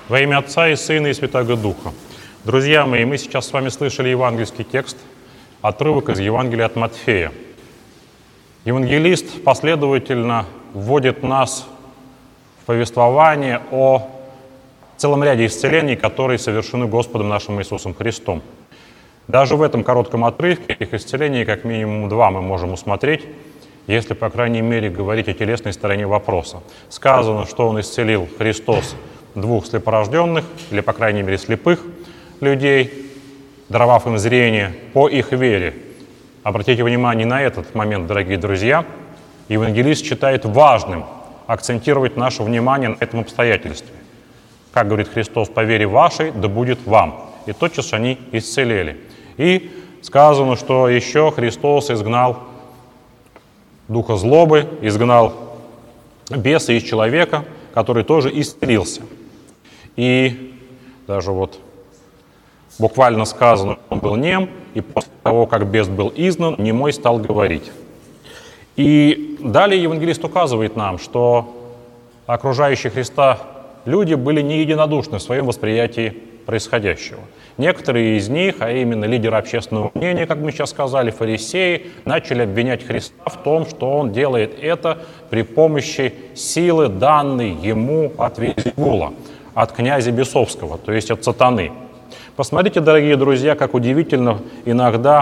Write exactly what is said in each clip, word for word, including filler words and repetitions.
Во имя Отца и Сына и Святаго Духа. Друзья мои, мы сейчас с вами слышали евангельский текст, отрывок из Евангелия от Матфея. Евангелист последовательно вводит нас в повествование о целом ряде исцелений, которые совершены Господом нашим Иисусом Христом. Даже в этом коротком отрывке их исцелений как минимум два мы можем усмотреть, если, по крайней мере, говорить о телесной стороне вопроса. Сказано, что Он исцелил, Христос, двух слепорожденных, или, по крайней мере, слепых людей, даровав им зрение по их вере. Обратите внимание на этот момент, дорогие друзья. Евангелист считает важным акцентировать наше внимание на этом обстоятельстве. Как говорит Христос, по вере вашей да будет вам. И тотчас они исцелели. И сказано, что еще Христос изгнал духа злобы, изгнал беса из человека, который тоже исцелился. И даже вот буквально сказано, он был нем, и после того, как бес был изгнан, немой стал говорить. И далее евангелист указывает нам, что окружающие Христа люди были не единодушны в своем восприятии происходящего. Некоторые из них, а именно лидеры общественного мнения, как мы сейчас сказали, фарисеи, начали обвинять Христа в том, что Он делает это при помощи силы, данной Ему от Вельзевула, от князя бесовского, то есть от сатаны. Посмотрите, дорогие друзья, как удивительно иногда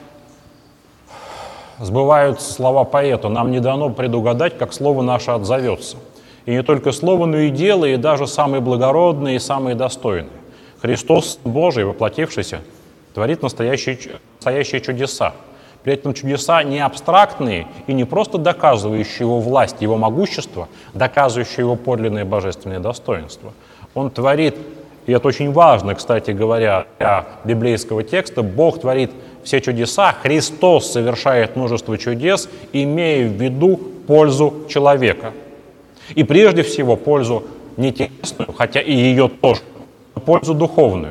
сбываются слова поэта. Нам не дано предугадать, как слово наше отзовется. И не только слово, но и дело, и даже самые благородные и самые достойные. Христос Божий, воплотившийся, творит настоящие, настоящие чудеса. При этом чудеса не абстрактные и не просто доказывающие Его власть, Его могущество, доказывающие Его подлинное божественное достоинство. Он творит, и это очень важно, кстати говоря, для библейского текста, Бог творит все чудеса, Христос совершает множество чудес, имея в виду пользу человека. И прежде всего пользу не телесную, хотя и ее тоже, но пользу духовную.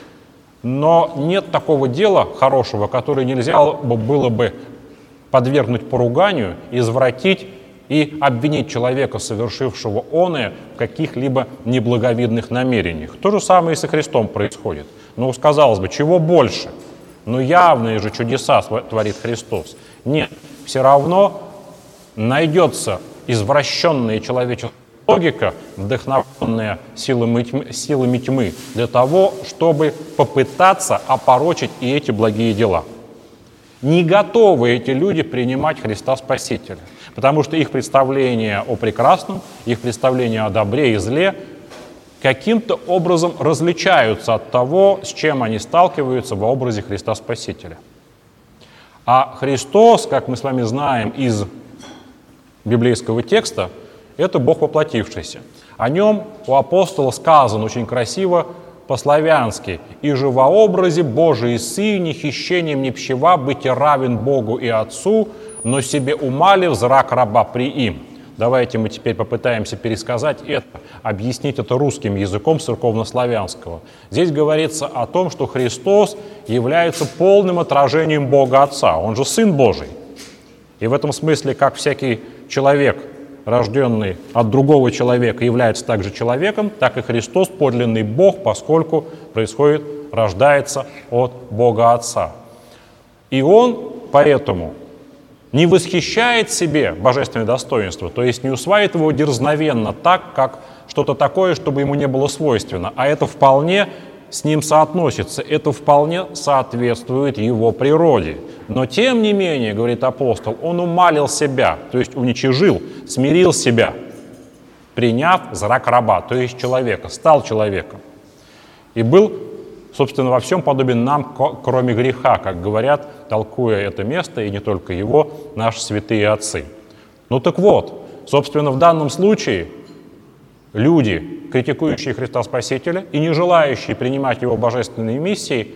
Но нет такого дела хорошего, которое нельзя было бы подвергнуть поруганию, извратить и обвинить человека, совершившего оное, в каких-либо неблаговидных намерениях. То же самое и со Христом происходит. Ну, казалось бы, чего больше? Но явные же чудеса творит Христос. Нет, все равно найдется извращенная человеческая логика, вдохновленная силами тьмы, силами тьмы, для того, чтобы попытаться опорочить и эти благие дела. Не готовы эти люди принимать Христа Спасителя, потому что их представления о прекрасном, их представления о добре и зле каким-то образом различаются от того, с чем они сталкиваются во образе Христа Спасителя. А Христос, как мы с вами знаем из библейского текста, это Бог воплотившийся. О нем у апостола сказано очень красиво по-славянски: «И же во образе Божий Сыне, хищением не пщева, быть равен Богу и Отцу, но себе умалив зрак раба при им». Давайте мы теперь попытаемся пересказать это, объяснить это русским языком церковнославянского. Здесь говорится о том, что Христос является полным отражением Бога Отца. Он же Сын Божий. И в этом смысле, как всякий человек, рожденный от другого человека, является также человеком, так и Христос подлинный Бог, поскольку происходит, рождается от Бога Отца. И Он поэтому не восхищает себе божественное достоинство, то есть не усваивает его дерзновенно так, как что-то такое, чтобы ему не было свойственно, а это вполне с ним соотносится, это вполне соответствует его природе. Но тем не менее, говорит апостол, он умалил себя, то есть уничижил, смирил себя, приняв зрак раба, то есть человека, стал человеком. И был, собственно, во всем подобен нам, кроме греха, как говорят, толкуя это место, и не только его, наши святые отцы. Ну так вот, собственно, в данном случае люди, критикующие Христа Спасителя и не желающие принимать Его божественные миссии,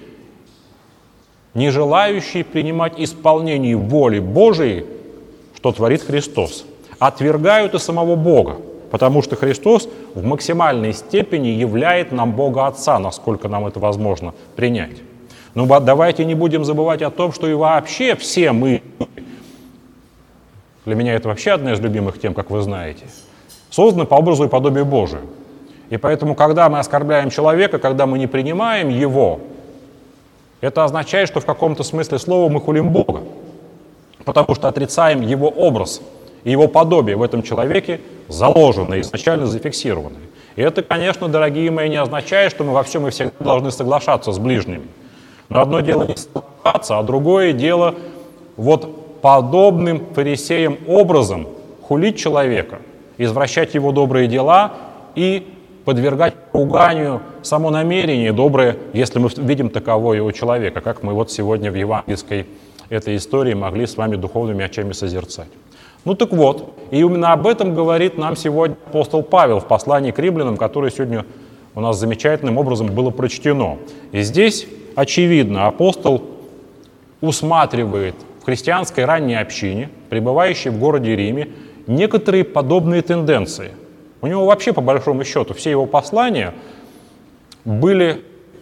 не желающие принимать исполнение воли Божией, что творит Христос, отвергают и самого Бога, потому что Христос в максимальной степени являет нам Бога Отца, насколько нам это возможно принять. Но давайте не будем забывать о том, что и вообще все мы, для меня это вообще одна из любимых тем, как вы знаете, созданы по образу и подобию Божию. И поэтому, когда мы оскорбляем человека, когда мы не принимаем его, это означает, что в каком-то смысле слова мы хулим Бога, потому что отрицаем его образ, и его подобие в этом человеке заложено, изначально зафиксировано. И это, конечно, дорогие мои, не означает, что мы во всем и всегда должны соглашаться с ближними. Но одно дело не соглашаться, а другое дело вот подобным фарисеям образом хулить человека, извращать его добрые дела и подвергать поруганию само намерение доброе, если мы видим таковое у человека, как мы вот сегодня в евангельской этой истории могли с вами духовными очами созерцать. Ну так вот, и именно об этом говорит нам сегодня апостол Павел в послании к римлянам, которое сегодня у нас замечательным образом было прочтено. И здесь, очевидно, апостол усматривает в христианской ранней общине, пребывающей в городе Риме, некоторые подобные тенденции. У него вообще, по большому счету, все его послания были,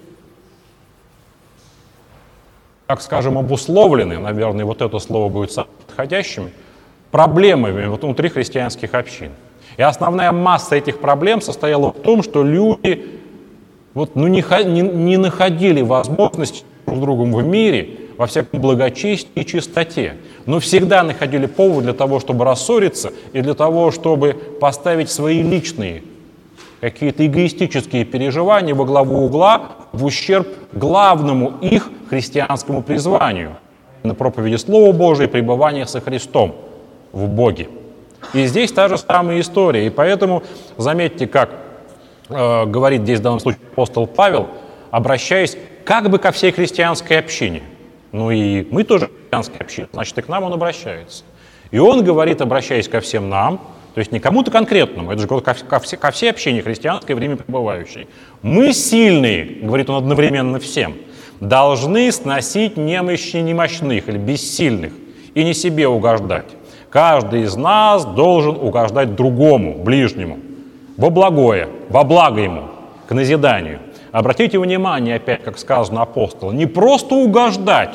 так скажем, обусловлены, наверное, вот это слово будет самым подходящим, проблемами вот внутри христианских общин. И основная масса этих проблем состояла в том, что люди вот, ну, не, не, не находили возможности друг с другом в мире, во всяком благочестии и чистоте, но всегда находили повод для того, чтобы рассориться и для того, чтобы поставить свои личные какие-то эгоистические переживания во главу угла в ущерб главному их христианскому призванию на проповеди Слова Божия и пребывания со Христом в Боге. И здесь та же самая история. И поэтому заметьте, как э, говорит здесь в данном случае апостол Павел, обращаясь как бы ко всей христианской общине. Ну и мы тоже христианская община, значит, и к нам он обращается. И он говорит, обращаясь ко всем нам, то есть не кому-то конкретному, это же ко, ко, все, ко всей общине христианской, время пребывающей. Мы сильные, говорит он одновременно всем, должны сносить немощи немощных или бессильных и не себе угождать. Каждый из нас должен угождать другому, ближнему, во благое, во благо ему, к назиданию. Обратите внимание, опять, как сказано апостолом, не просто угождать,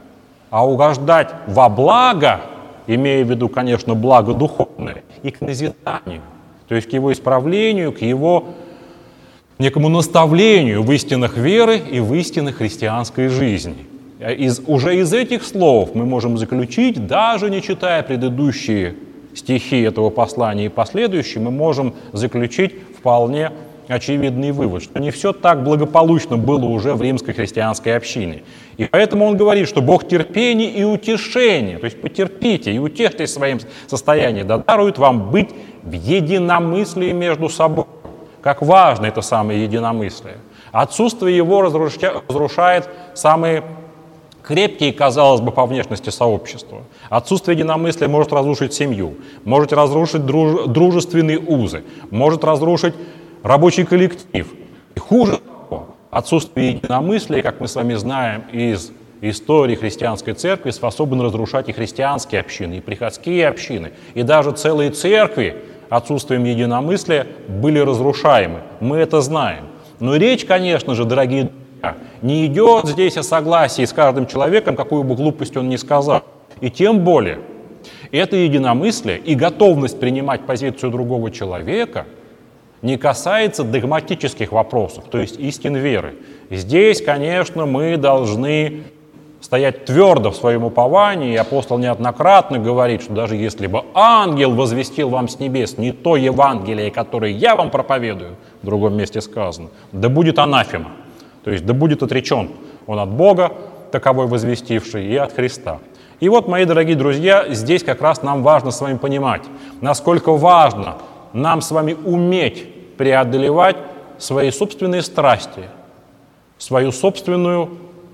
а угождать во благо, имея в виду, конечно, благо духовное, и к назиданию, то есть к его исправлению, к его некому наставлению в истинах веры и в истинах христианской жизни. Из, уже из этих слов мы можем заключить, даже не читая предыдущие стихи этого послания и последующие, мы можем заключить вполне очевидный вывод, что не все так благополучно было уже в римской христианской общине. И поэтому он говорит, что Бог терпения и утешения, то есть потерпите и утешьтесь своим состоянием, да дарует вам быть в единомыслии между собой. Как важно это самое единомыслие. Отсутствие его разрушает самые крепкие, казалось бы, по внешности сообщества. Отсутствие единомыслия может разрушить семью, может разрушить друж... дружественные узы, может разрушить рабочий коллектив. И хуже того, отсутствие единомыслия, как мы с вами знаем из истории христианской церкви, способно разрушать и христианские общины, и приходские общины, и даже целые церкви отсутствием единомыслия были разрушаемы. Мы это знаем. Но речь, конечно же, дорогие друзья, не идет здесь о согласии с каждым человеком, какую бы глупость он ни сказал. И тем более, это единомыслие и готовность принимать позицию другого человека не касается догматических вопросов, то есть истин веры. Здесь, конечно, мы должны стоять твердо в своем уповании, и апостол неоднократно говорит, что даже если бы ангел возвестил вам с небес не то Евангелие, которое я вам проповедую, в другом месте сказано, да будет анафема, то есть да будет отречен он от Бога, таковой возвестивший, и от Христа. И вот, мои дорогие друзья, здесь как раз нам важно с вами понимать, насколько важно нам с вами уметь преодолевать свои собственные страсти, свою собственную,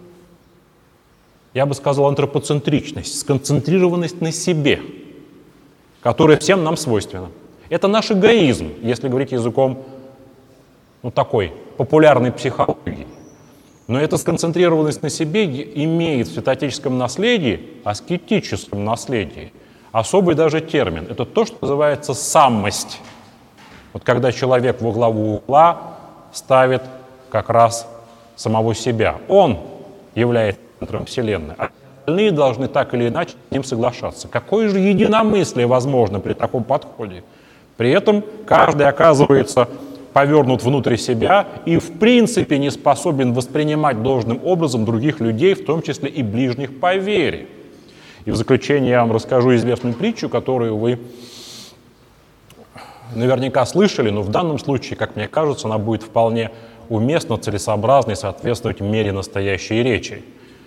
я бы сказал, антропоцентричность, сконцентрированность на себе, которая всем нам свойственна. Это наш эгоизм, если говорить языком, ну, такой популярной психологии. Но эта сконцентрированность на себе имеет в святоотеческом наследии, аскетическом наследии, особый даже термин. Это то, что называется самость. Вот когда человек во главу угла ставит как раз самого себя. Он является центром Вселенной, а остальные должны так или иначе с ним соглашаться. Какое же единомыслие возможно при таком подходе? При этом каждый оказывается повернут внутрь себя и в принципе не способен воспринимать должным образом других людей, в том числе и ближних по вере. И в заключение я вам расскажу известную притчу, которую вы наверняка слышали, но в данном случае, как мне кажется, она будет вполне уместно, целесообразно и соответствовать мере настоящей речи.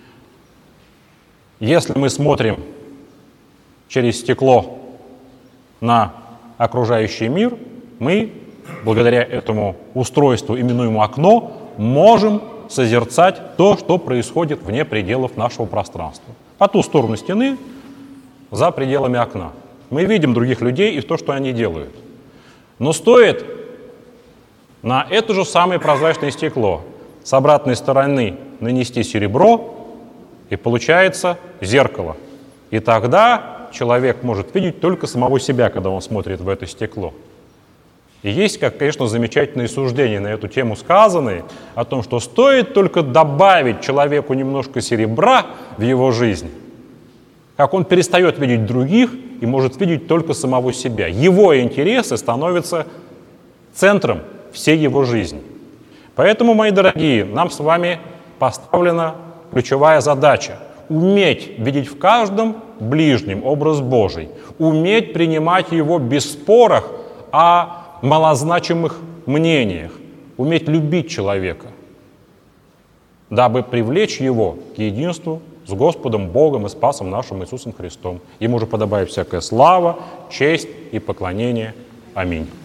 Если мы смотрим через стекло на окружающий мир, мы, благодаря этому устройству, именуемому окно, можем созерцать то, что происходит вне пределов нашего пространства. По ту сторону стены, за пределами окна. Мы видим других людей и то, что они делают. Но стоит на это же самое прозрачное стекло с обратной стороны нанести серебро, и получается зеркало. И тогда человек может видеть только самого себя, когда он смотрит в это стекло. И есть, как, конечно, замечательные суждения на эту тему сказанные, о том, что стоит только добавить человеку немножко серебра в его жизнь, как он перестает видеть других и может видеть только самого себя. Его интересы становятся центром всей его жизни. Поэтому, мои дорогие, нам с вами поставлена ключевая задача – уметь видеть в каждом ближнем образ Божий, уметь принимать его без споров о малозначимых мнениях, уметь любить человека, дабы привлечь его к единству с Господом Богом и Спасом нашим Иисусом Христом. Ему же подобает всякая слава, честь и поклонение. Аминь.